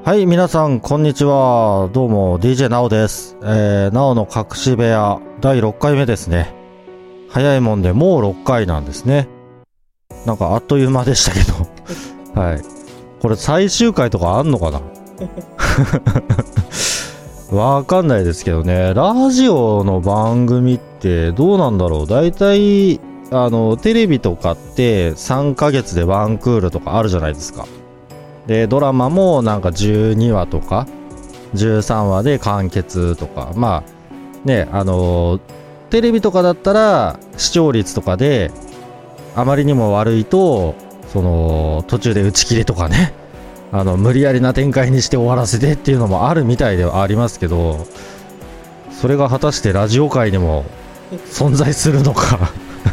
はい、皆さんこんにちは。どうも DJ なおです。なおの隠し部屋第6回目ですね。早いもんでもう6回なんですね。なんかあっという間でしたけどはい。これ最終回とかあんのかなわかんないですけどね。ラジオの番組ってどうなんだろう。だいたいテレビとかって3ヶ月でワンクールとかあるじゃないですか。でドラマもなんか12話とか13話で完結とか、まあね、テレビとかだったら視聴率とかであまりにも悪いとその途中で打ち切りとかね、無理やりな展開にして終わらせてっていうのもあるみたいではありますけど、それが果たしてラジオ界にも存在するのか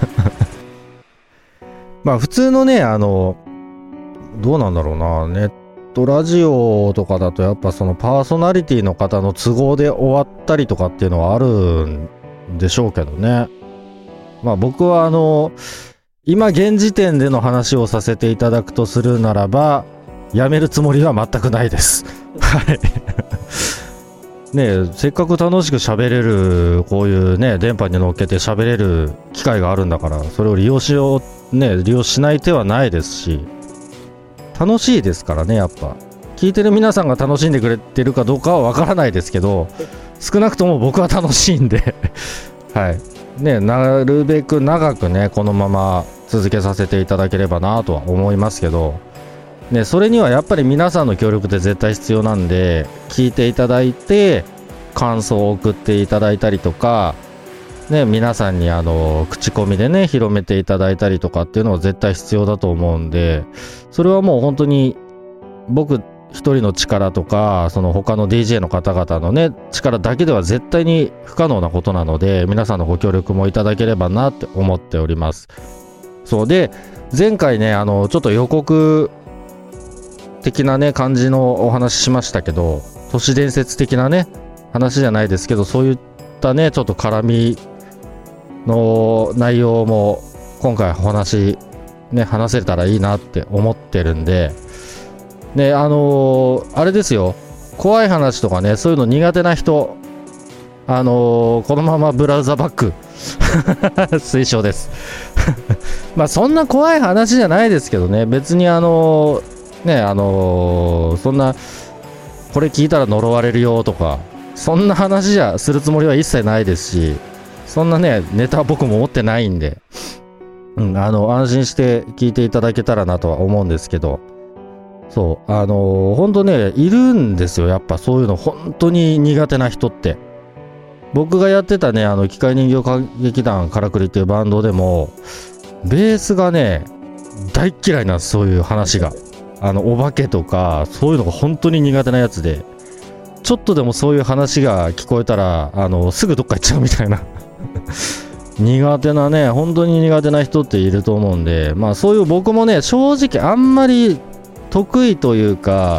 まあ普通のね、どうなんだろうな、ネットラジオとかだとやっぱそのパーソナリティの方の都合で終わったりとかっていうのはあるんでしょうけどね。まあ僕は今現時点での話をさせていただくとするならば、やめるつもりは全くないですはいねえ、せっかく楽しく喋れるこういうね電波に乗っけて喋れる機会があるんだから、それを利用しようね、利用しない手はないですし、楽しいですからね。やっぱ聞いてる皆さんが楽しんでくれてるかどうかはわからないですけど、少なくとも僕は楽しいんではいね、なるべく長くねこのまま続けさせていただければなとは思いますけどね、それにはやっぱり皆さんの協力って絶対必要なんで、聞いていただいて感想を送っていただいたりとかね、皆さんに口コミでね広めていただいたりとかっていうのは絶対必要だと思うんで、それはもう本当に僕一人の力とかその他の DJ の方々のね力だけでは絶対に不可能なことなので、皆さんのご協力もいただければなって思っております。そうで、前回ねちょっと予告的なね感じのお話しましたけど、都市伝説的なね話じゃないですけど、そういったねちょっと絡みの内容も今回話せたらいいなって思ってるんでね、あれですよ、怖い話とかねそういうの苦手な人、このままブラウザバック推奨ですまあそんな怖い話じゃないですけどね、別にそんなこれ聞いたら呪われるよとかそんな話じゃするつもりは一切ないですし、そんなねネタは僕も持ってないんで、安心して聞いていただけたらなとは思うんですけど、そう本当ねいるんですよ、やっぱそういうの本当に苦手な人って。僕がやってたね機械人形歌劇団からくりっていうバンドでもベースがね大っ嫌いなんです。そういう話がお化けとかそういうのが本当に苦手なやつで、ちょっとでもそういう話が聞こえたらすぐどっか行っちゃうみたいな苦手なね、本当に苦手な人っていると思うんで、まあそういう僕もね正直あんまり得意というか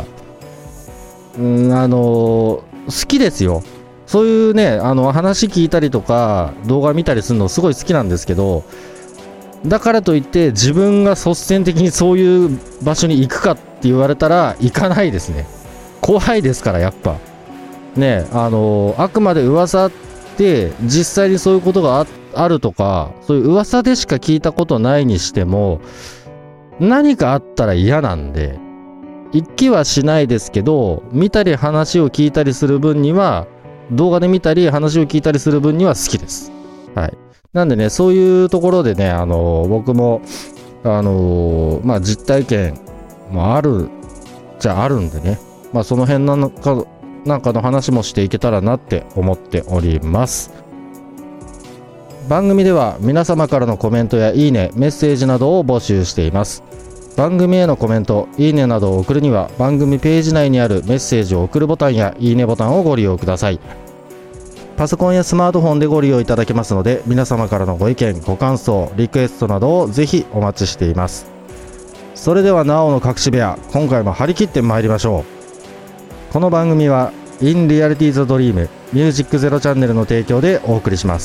好きですよ。そういうね話聞いたりとか動画見たりするのすごい好きなんですけど、だからといって自分が率先的にそういう場所に行くかって言われたら行かないですね。怖いですからやっぱね、あくまで噂って実際にそういうことがあるとか、そういう噂でしか聞いたことないにしても何かあったら嫌なんで行きはしないですけど、見たり話を聞いたりする分には、動画で見たり話を聞いたりする分には好きです。はい。なんでね、そういうところでね僕もまあ実体験もあるじゃあるんでね、まあその辺なんかの話もしていけたらなって思っております。番組では皆様からのコメントやいいね、メッセージなどを募集しています。番組へのコメント、いいねなどを送るには番組ページ内にあるメッセージを送るボタンやいいねボタンをご利用ください。パソコンやスマートフォンでご利用いただけますので、皆様からのご意見、ご感想、リクエストなどをぜひお待ちしています。それではなおの隠し部屋、今回も張り切ってまいりましょう。この番組は In Reality the Dream Music Zero チャンネルの提供でお送りします。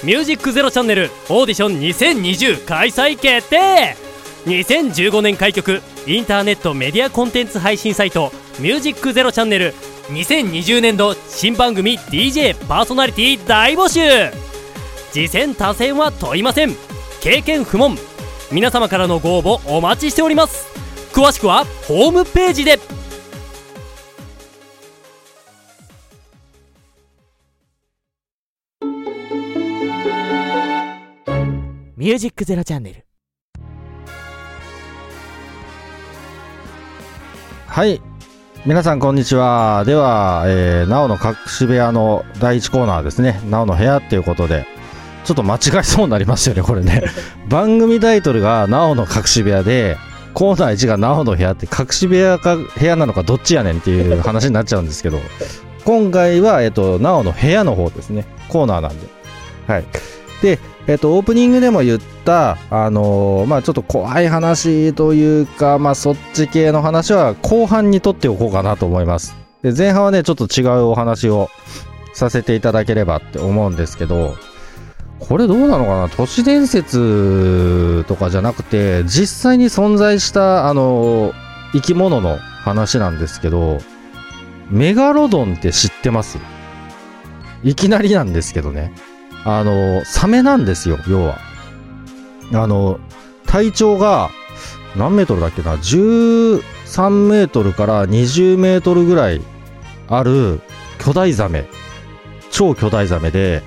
ミュージックゼロチャンネルオーディション2020開催決定。2015年開局インターネットメディアコンテンツ配信サイトミュージックゼロチャンネル2020年度新番組 DJ パーソナリティ大募集。次戦他戦は問いません。経験不問。皆様からのご応募お待ちしております。詳しくはホームページで。 ミュージックゼロチャンネル。 はい、皆さんこんにちは。では、なおの隠し部屋の第1コーナーですね。なおの部屋っていうことでちょっと間違いそうになりましたよねこれね番組タイトルがなおの隠し部屋でコーナー1がなおの部屋って、隠し部屋か部屋なのかどっちやねんっていう話になっちゃうんですけど今回はなおの部屋の方ですね。コーナーなんで。はい。でオープニングでも言ったちょっと怖い話というか、そっち系の話は後半に取っておこうかなと思います。で前半はねちょっと違うお話をさせていただければって思うんですけど、これどうなのかな、都市伝説とかじゃなくて実際に存在した生き物の話なんですけど、メガロドンって知ってます？いきなりなんですけどね、サメなんですよ。要は体長が何メートルだっけな、13メートルから20メートルぐらいある巨大ザメ、超巨大ザメで、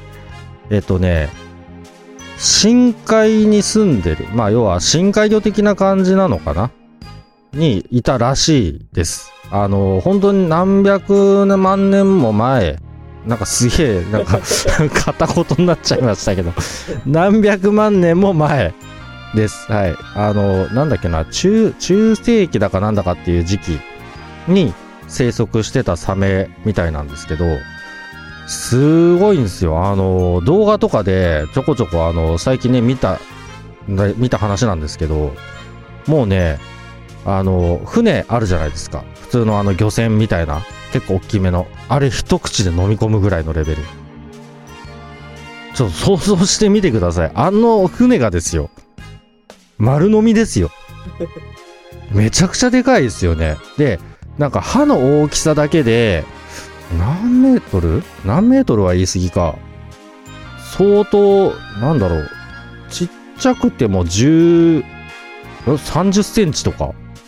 深海に住んでる、要は深海魚的な感じなのかなにいたらしいです。本当に何百万年も前、なんかすげえなんか片言になっちゃいましたけど何百万年も前です。はい。なんだっけな、中世紀だかなんだかっていう時期に生息してたサメみたいなんですけど、すごいんですよ。動画とかでちょこちょこ最近ね見た話なんですけど、もうね船あるじゃないですか。普通の漁船みたいな結構大きめのあれ一口で飲み込むぐらいのレベル。ちょっと想像してみてください。船がですよ、丸飲みですよ。めちゃくちゃでかいですよね。でなんか歯の大きさだけで何メートルは言い過ぎか、相当なんだろう、ちっちゃくても30センチとか、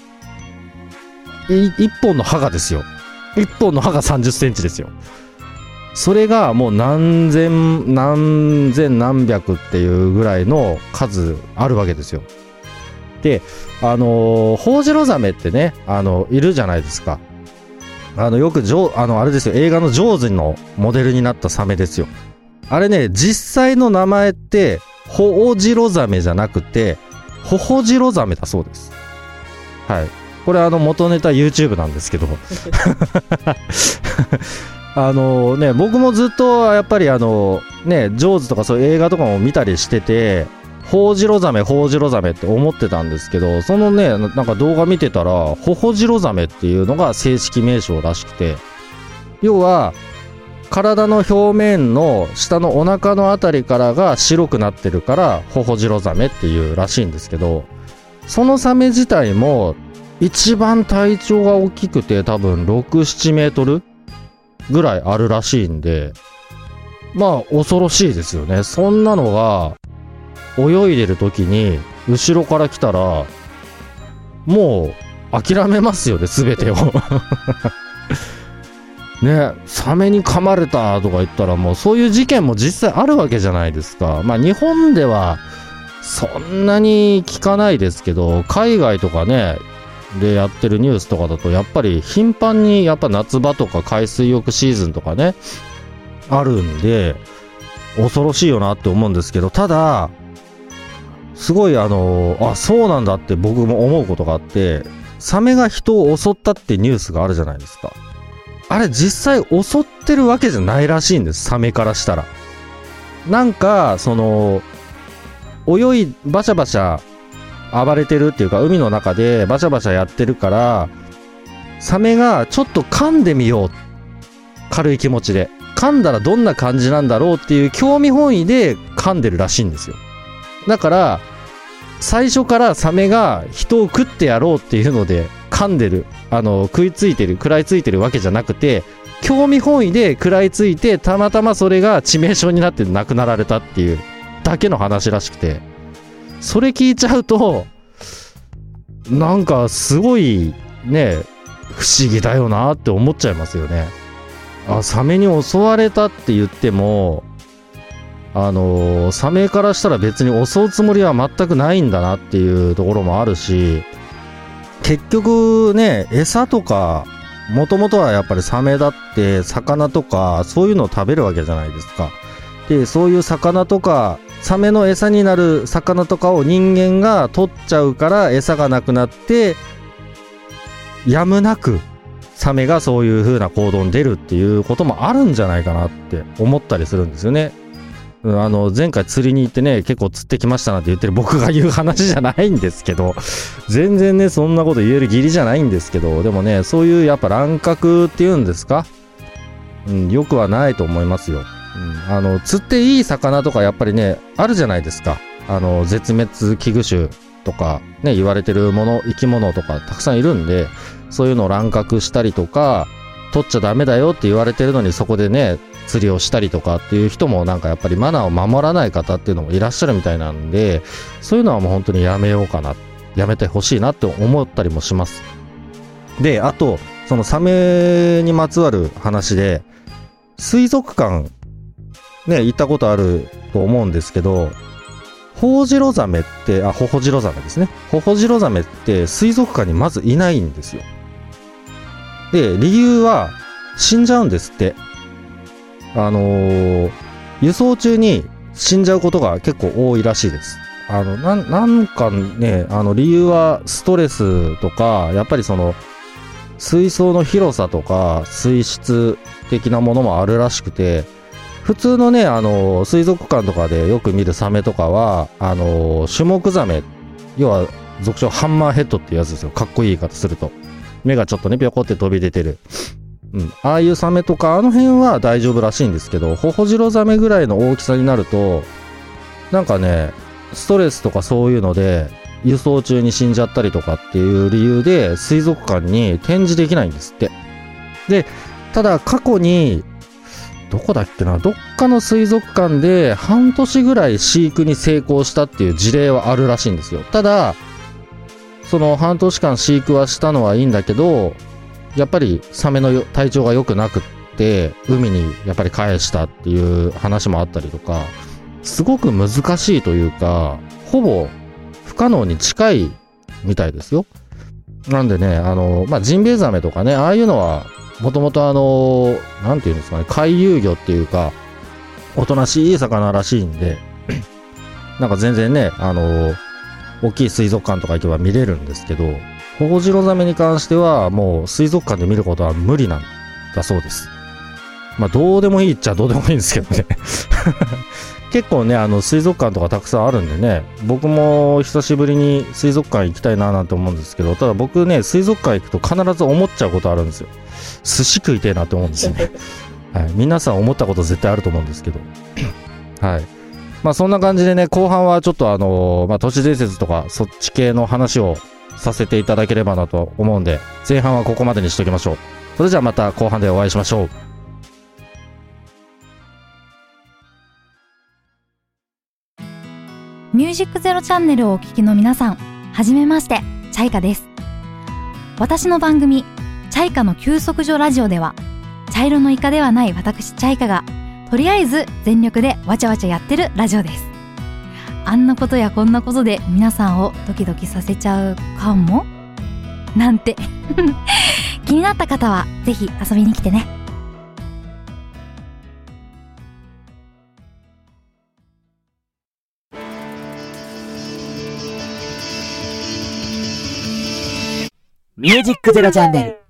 一本の歯がですよ、一本の歯が30センチですよ。それがもう何千何百っていうぐらいの数あるわけですよ。でホウジロザメってねいるじゃないですか。よくあれですよ、映画のジョーズのモデルになったサメですよ。あれね、実際の名前ってホウジロザメじゃなくてホホジロザメだそうです。はい。これ元ネタ YouTube なんですけど僕もずっとやっぱりジョーズとかそういう映画とかも見たりしてて、ホウジロザメって思ってたんですけど、そのねなんか動画見てたらホホジロザメっていうのが正式名称らしくて、要は体の表面の下のお腹のあたりからが白くなってるからホホジロザメっていうらしいんですけど、そのサメ自体も一番体長が大きくて多分6、7メートルぐらいあるらしいんで、恐ろしいですよね。そんなのが泳いでる時に後ろから来たらもう諦めますよね、全てをね、サメに噛まれたとか言ったらもうそういう事件も実際あるわけじゃないですか。日本ではそんなに聞かないですけど、海外とかねでやってるニュースとかだとやっぱり頻繁にやっぱ夏場とか海水浴シーズンとかねあるんで恐ろしいよなって思うんですけど、ただすごいそうなんだって僕も思うことがあって、サメが人を襲ったってニュースがあるじゃないですか。あれ実際襲ってるわけじゃないらしいんです、サメからしたら。なんかバシャバシャ暴れてるっていうか、海の中でバシャバシャやってるからサメがちょっと噛んでみよう、軽い気持ちで噛んだらどんな感じなんだろうっていう興味本位で噛んでるらしいんですよ。だから最初からサメが人を食ってやろうっていうので噛んでる、食らいついてるわけじゃなくて、興味本位で食らいついて、たまたまそれが致命傷になって亡くなられたっていうだけの話らしくて、それ聞いちゃうとなんかすごいね、不思議だよなって思っちゃいますよね。サメに襲われたって言っても、サメからしたら別に襲うつもりは全くないんだなっていうところもあるし、結局ね、餌とかもともとはやっぱりサメだって魚とかそういうのを食べるわけじゃないですか。で、そういう魚とかサメの餌になる魚とかを人間が取っちゃうから餌がなくなって、やむなくサメがそういう風な行動に出るっていうこともあるんじゃないかなって思ったりするんですよね。前回釣りに行ってね、結構釣ってきましたなんて言ってる僕が言う話じゃないんですけど、全然ねそんなこと言える義理じゃないんですけど、でもね、そういうやっぱ乱獲っていうんですか、よくはないと思いますよ。釣っていい魚とかやっぱりねあるじゃないですか。絶滅危惧種とかね言われてる生き物とかたくさんいるんで、そういうのを乱獲したりとか取っちゃダメだよって言われてるのに、そこでね釣りをしたりとかっていう人もなんかやっぱりマナーを守らない方っていうのもいらっしゃるみたいなんで、そういうのはもう本当にやめようかな、やめてほしいなって思ったりもします。で、あとそのサメにまつわる話で、水族館ね行ったことあると思うんですけど、ホホジロザメってホホジロザメですね。ホホジロザメって水族館にまずいないんですよ。で、理由は死んじゃうんですって。輸送中に死んじゃうことが結構多いらしいです。なんかね、理由はストレスとか、やっぱりその水槽の広さとか水質的なものもあるらしくて、普通のね水族館とかでよく見るサメとかはシュモクザメ、要は俗称ハンマーヘッドっていうやつですよ。かっこいい言い方すると目がちょっとねピョコって飛び出てる、ああいうサメとかあの辺は大丈夫らしいんですけど、ホホジロザメぐらいの大きさになるとなんかねストレスとかそういうので輸送中に死んじゃったりとかっていう理由で水族館に展示できないんですって。で、ただ過去にどこだっけな、どっかの水族館で半年ぐらい飼育に成功したっていう事例はあるらしいんですよ。ただその半年間飼育はしたのはいいんだけど、やっぱりサメの体調が良くなくって海にやっぱり返したっていう話もあったりとか、すごく難しいというかほぼ不可能に近いみたいですよ。なんでねジンベエザメとかね、ああいうのはもともとなんていうんですかね、回遊魚っていうかおとなしい魚らしいんでなんか全然ね大きい水族館とか行けば見れるんですけど、ホホジロザメに関してはもう水族館で見ることは無理なんだそうです。どうでもいいっちゃどうでもいいんですけどね結構ね水族館とかたくさんあるんでね、僕も久しぶりに水族館行きたいななんて思うんですけど、ただ僕ね水族館行くと必ず思っちゃうことあるんですよ。寿司食いたいなと思うんですよねはい、皆さん思ったこと絶対あると思うんですけどはい、そんな感じでね、後半はちょっと都市伝説とかそっち系の話をさせていただければなと思うんで、前半はここまでにしときましょう。それじゃあまた後半でお会いしましょう。 ミュージックゼロチャンネルをお聞きの皆さん、はじめまして、チャイカです。私の番組チャイカの休息所ラジオでは、茶色のイカではない私チャイカがとりあえず全力でわちゃわちゃやってるラジオです。あんなことやこんなことで皆さんをドキドキさせちゃうかもなんて気になった方はぜひ遊びに来てね。 ミュージックゼロチャンネル。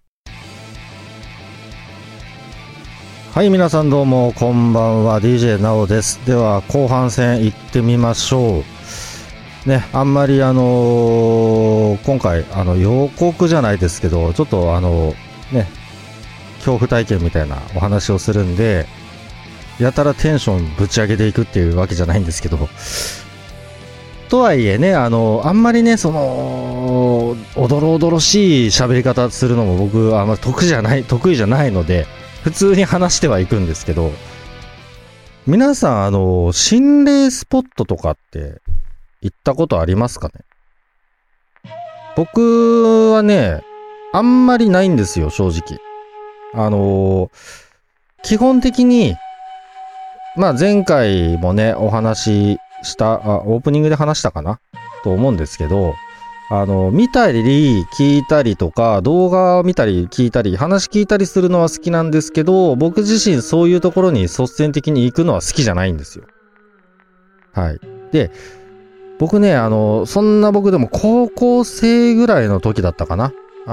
はい、皆さんどうもこんばんは、 DJ なおです。では後半戦行ってみましょうね。あんまり今回予告じゃないですけど、ちょっと恐怖体験みたいなお話をするんで、 やたらテンションぶち上げていくっていうわけじゃないんですけど、とはいえね、あんまりね、そのおどろおどろしい喋り方するのも僕あんま得意じゃないので、普通に話してはいくんですけど、皆さん心霊スポットとかって行ったことありますかね？僕はね、あんまりないんですよ、正直。基本的に、まあ前回もね、お話しした、オープニングで話したかなと思うんですけど、見たり聞いたりとか、動画を見たり聞いたり、話聞いたりするのは好きなんですけど、僕自身そういうところに率先的に行くのは好きじゃないんですよ。はい。で、僕ね、そんな僕でも高校生ぐらいの時だったかな。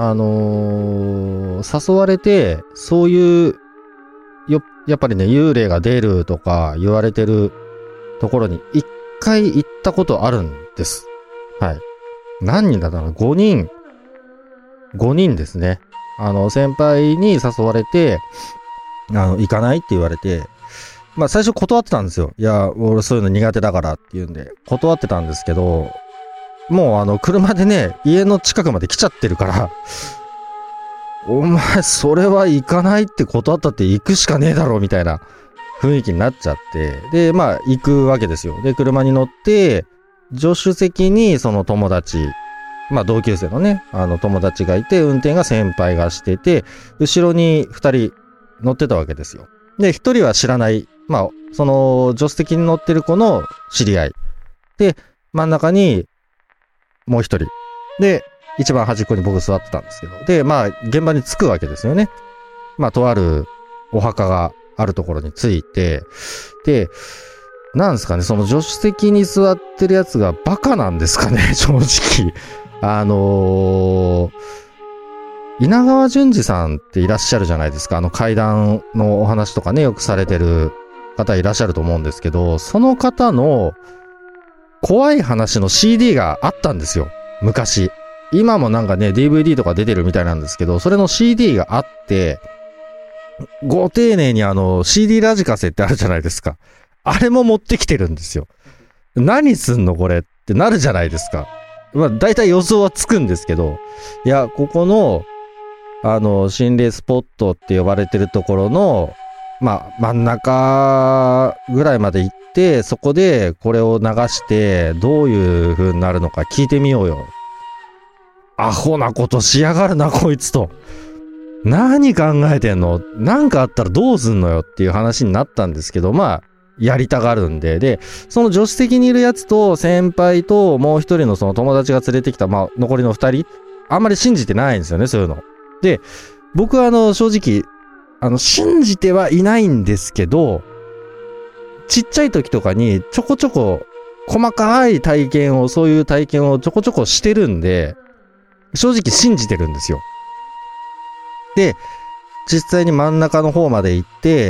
誘われて、そういうやっぱりね、幽霊が出るとか言われてるところに一回行ったことあるんです。はい。何人だったの ?5 人ですね。先輩に誘われて、行かないって言われて、まあ最初断ってたんですよ。いや、俺そういうの苦手だからって言うんで、断ってたんですけど、もう車でね、家の近くまで来ちゃってるから、お前、それは行かないって断ったって行くしかねえだろ、みたいな雰囲気になっちゃって、で、まあ、行くわけですよ。で、車に乗って、助手席にその友達、まあ、同級生のね、友達がいて、運転が先輩がしてて、後ろに2人乗ってたわけですよ。で、1人は知らない、まあ、その、助手席に乗ってる子の知り合い。で、真ん中に、もう1人。で、一番端っこに僕座ってたんですけど。で、まあ、現場に着くわけですよね。まあ、とあるお墓があるところに着いて、で、なんですかね、その助手席に座ってるやつがバカなんですかね、正直。稲川淳二さんっていらっしゃるじゃないですか。怪談のお話とかね、よくされてる方いらっしゃると思うんですけど、その方の怖い話の CD があったんですよ、昔。今もなんかね、DVD とか出てるみたいなんですけど、それの CD があって、ご丁寧にCD ラジカセってあるじゃないですか。あれも持ってきてるんですよ。何すんのこれってなるじゃないですか。まあ、大体予想はつくんですけど、いや、ここの、心霊スポットって呼ばれてるところの、まあ、真ん中ぐらいまで行って、そこでこれを流して、どういう風になるのか聞いてみようよ。アホなことしやがるな、こいつと。何考えてんの？なんかあったらどうすんのよっていう話になったんですけど、まあ、やりたがるんで、で、その助手席にいるやつと先輩ともう一人のその友達が連れてきた、まあ、残りの二人、あんまり信じてないんですよね、そういうの。で、僕は正直、信じてはいないんですけど、ちっちゃい時とかにちょこちょこ細かいそういう体験をちょこちょこしてるんで、正直信じてるんですよ。で、実際に真ん中の方まで行って、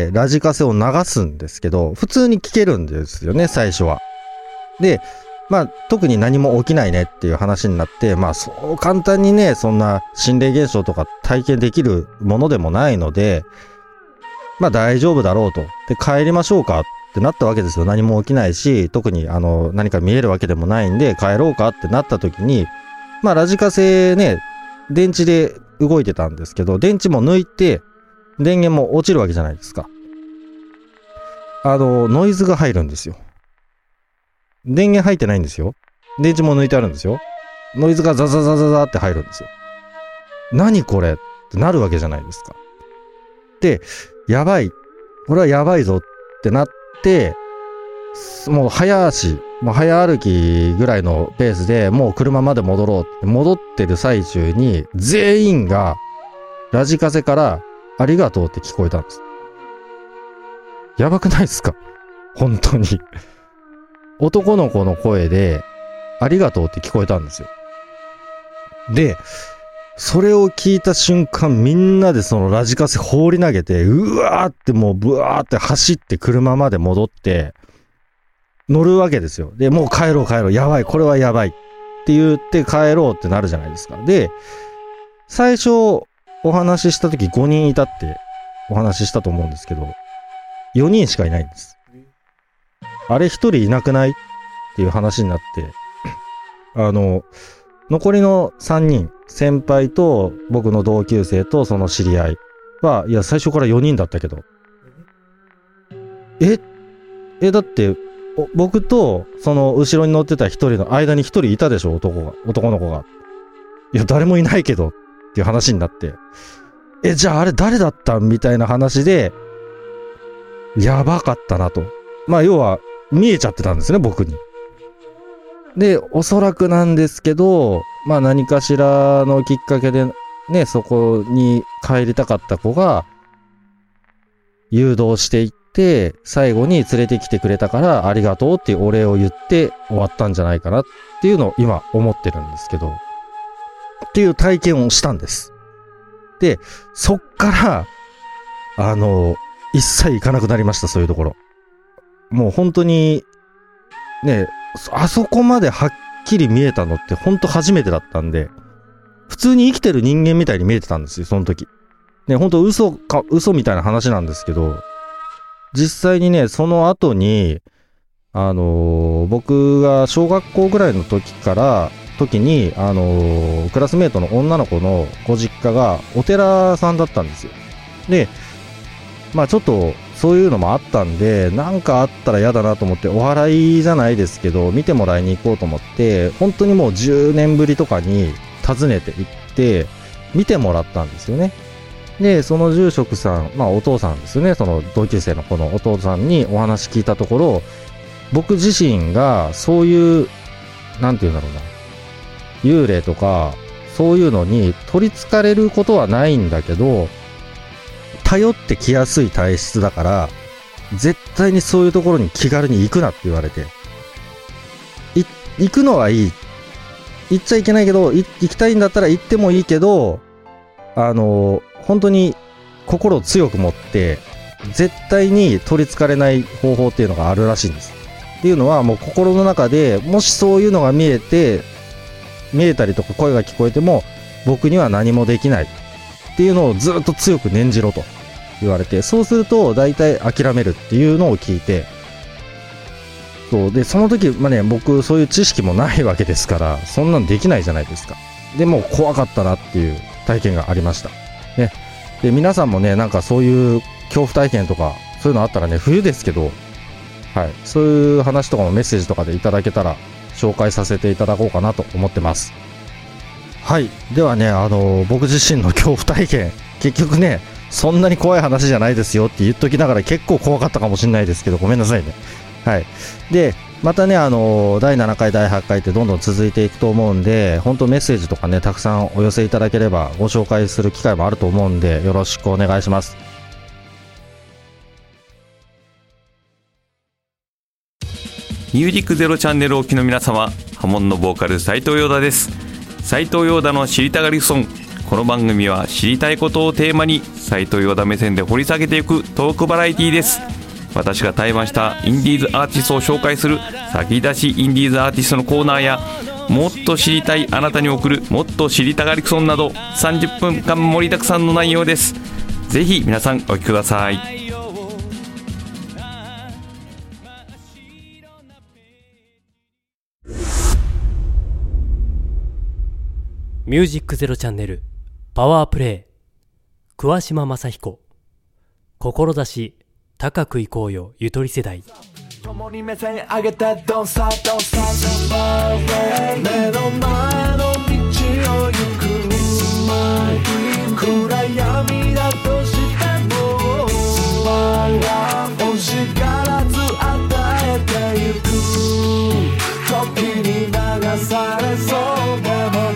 ラジカセを流すんですけど、普通に聞けるんですよね、最初は。で、まあ、特に何も起きないねっていう話になって、まあ、そう簡単にね、そんな心霊現象とか体験できるものでもないので、まあ大丈夫だろうと。で、帰りましょうかってなったわけですよ。何も起きないし、特に何か見えるわけでもないんで、帰ろうかってなった時に、まあラジカセね、電池で動いてたんですけど、電池も抜いて、電源も落ちるわけじゃないですか。ノイズが入るんですよ。電源入ってないんですよ。電池も抜いてあるんですよ。ノイズがザザザザザって入るんですよ。何これってなるわけじゃないですか。で、やばい。これはやばいぞってなって、もう早歩きぐらいのペースでもう車まで戻ろうって戻ってる最中に全員がラジカセからありがとうって聞こえたんです。やばくないですか？本当に。男の子の声でありがとうって聞こえたんですよ。で、それを聞いた瞬間みんなでそのラジカセ放り投げて、うわーってもうブワーって走って車まで戻って乗るわけですよ。で、もう帰ろう、やばい、これはやばいって言って帰ろうってなるじゃないですか。で、最初お話しした時5人いたってお話ししたと思うんですけど、 4人しかいないんです。あれ1人いなくないっていう話になって、残りの3人、先輩と僕の同級生とその知り合いは、いや、最初から4人だったけど、だって、僕とその後ろに乗ってた1人の間に1人いたでしょ、男の子が。いや、誰もいないけどっていう話になって、じゃああれ誰だったみたいな話で、やばかったなと。まあ、要は、見えちゃってたんですね、僕に。で、おそらくなんですけど、まあ何かしらのきっかけでね、そこに帰りたかった子が、誘導していって、最後に連れてきてくれたからありがとうっていうお礼を言って終わったんじゃないかなっていうのを今思ってるんですけど、っていう体験をしたんです。で、そっから、一切行かなくなりました、そういうところ。もう本当に、ね、あそこまではっきり見えたのって本当初めてだったんで、普通に生きてる人間みたいに見えてたんですよ、その時。ね、本当嘘みたいな話なんですけど、実際にね、その後に、僕が小学校ぐらいの時に、クラスメートの女の子のご実家がお寺さんだったんですよ。で、まあちょっとそういうのもあったんで、なんかあったら嫌だなと思って、お祓いじゃないですけど、見てもらいに行こうと思って、本当にもう10年ぶりとかに訪ねて行って、見てもらったんですよね。で、その住職さん、まあお父さんですよね、その同級生の子のお父さんにお話聞いたところ、僕自身がそういう、なんていうんだろうな、幽霊とか、そういうのに取り憑かれることはないんだけど、頼ってきやすい体質だから、絶対にそういうところに気軽に行くなって言われて。行くのはいい。行っちゃいけないけど、行きたいんだったら行ってもいいけど、本当に心を強く持って、絶対に取り憑かれない方法っていうのがあるらしいんです。っていうのは、もう心の中で、もしそういうのが見えたりとか声が聞こえても、僕には何もできない。っていうのをずっと強く念じろと言われて、そうすると大体諦めるっていうのを聞いて、そうで、その時、まあね、僕そういう知識もないわけですから、そんなんできないじゃないですか。でも怖かったなっていう体験がありました。ね。で、皆さんもね、なんかそういう恐怖体験とか、そういうのあったらね、冬ですけど、はい、そういう話とかもメッセージとかでいただけたら、紹介させていただこうかなと思ってます。はい。ではね、僕自身の恐怖体験、結局ね、そんなに怖い話じゃないですよって言っときながら結構怖かったかもしれないですけど、ごめんなさいね。はい。で、またね、第7回、第8回ってどんどん続いていくと思うんで、本当メッセージとかね、たくさんお寄せいただければご紹介する機会もあると思うんで、よろしくお願いします。 ミュージックゼロチャンネルをお聞きの皆様、ハモンのボーカル斉藤陽太です。斉藤陽太の知りたがりソン。この番組は知りたいことをテーマに斉藤陽太目線で掘り下げていくトークバラエティです。私が対バンしたインディーズアーティストを紹介する先出しインディーズアーティストのコーナーや、もっと知りたいあなたに送るもっと知りたがりソンなど30分間盛りだくさんの内容です。ぜひ皆さんお聞きください。 ミュージックゼロチャンネルパワープレイ、桑島正彦。志高くいこうよゆとり世代。 共に目線上げて Don't stop Don't stop My way 目の前の道を行く My dream 暗闇だとしても My love 欲しがらず与えてゆく、時に流されそうでも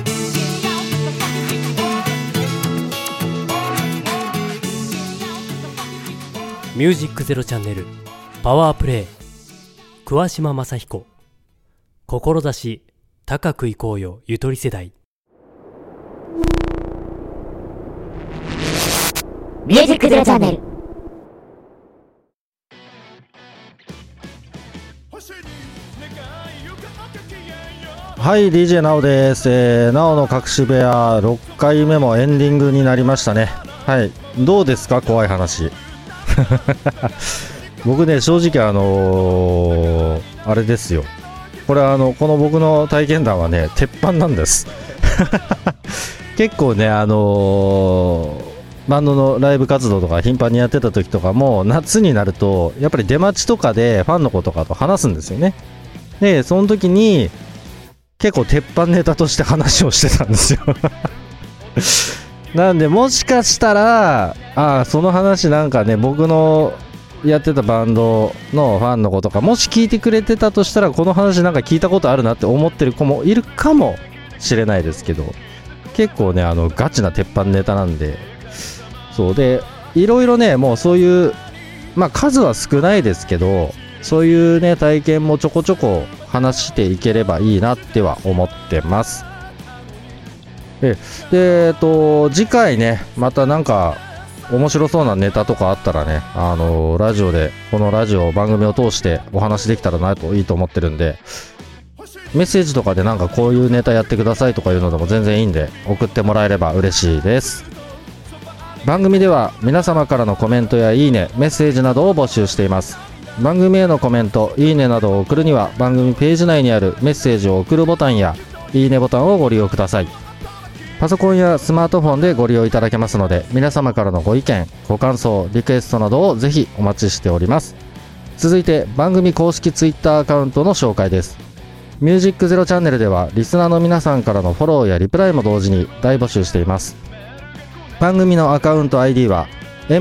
ミュージックゼロチャンネルパワープレイ、桑島正彦。志高くいこうよゆとり世代。 ミュージックゼロチャンネル。 はい、DJ なおです。なおの隠し部屋6回目もエンディングになりましたね。はい、どうですか、怖い話。 僕ね正直あれですよ、これこの僕の体験談はね鉄板なんです結構ねバンドのライブ活動とか頻繁にやってた時とかも夏になるとやっぱり出待ちとかでファンの子とかと話すんですよね。でその時に結構鉄板ネタとして話をしてたんですよなんでもしかしたらその話なんかね僕のやってたバンドのファンの子とかもし聞いてくれてたとしたらこの話なんか聞いたことあるなって思ってる子もいるかもしれないですけど、結構ねガチな鉄板ネタなんで、そうでいろいろねもうそういう数は少ないですけどそういうね体験もちょこちょこ話していければいいなっては思ってます。で次回ねまたなんか面白そうなネタとかあったらねラジオでこのラジオ番組を通してお話できたらなといいと思ってるんで、メッセージとかでなんかこういうネタやってくださいとかいうのでも全然いいんで送ってもらえれば嬉しいです。番組では皆様からのコメントやいいねメッセージなどを募集しています。番組へのコメントいいねなどを送るには番組ページ内にあるメッセージを送るボタンやいいねボタンをご利用ください。パソコンやスマートフォンでご利用いただけますので皆様からのご意見ご感想リクエストなどをぜひお待ちしております。続いて番組公式ツイッターアカウントの紹介です。ミュージックゼロチャンネルではリスナーの皆さんからのフォローやリプライも同時に大募集しています。番組のアカウント ID は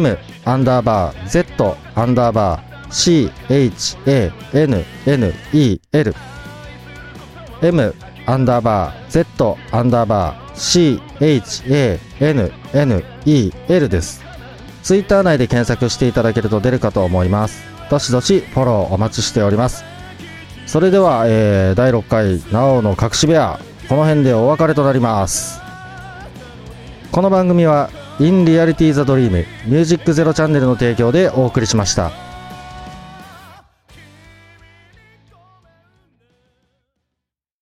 M_Z_CHANNEL M_Z_CHANNEL です。ツイッター内で検索していただけると出るかと思います。どしどしフォローお待ちしております。それでは、第6回なおの隠し部屋この辺でお別れとなります。この番組は In Reality the Dream ミュージックゼロチャンネルの提供でお送りしました。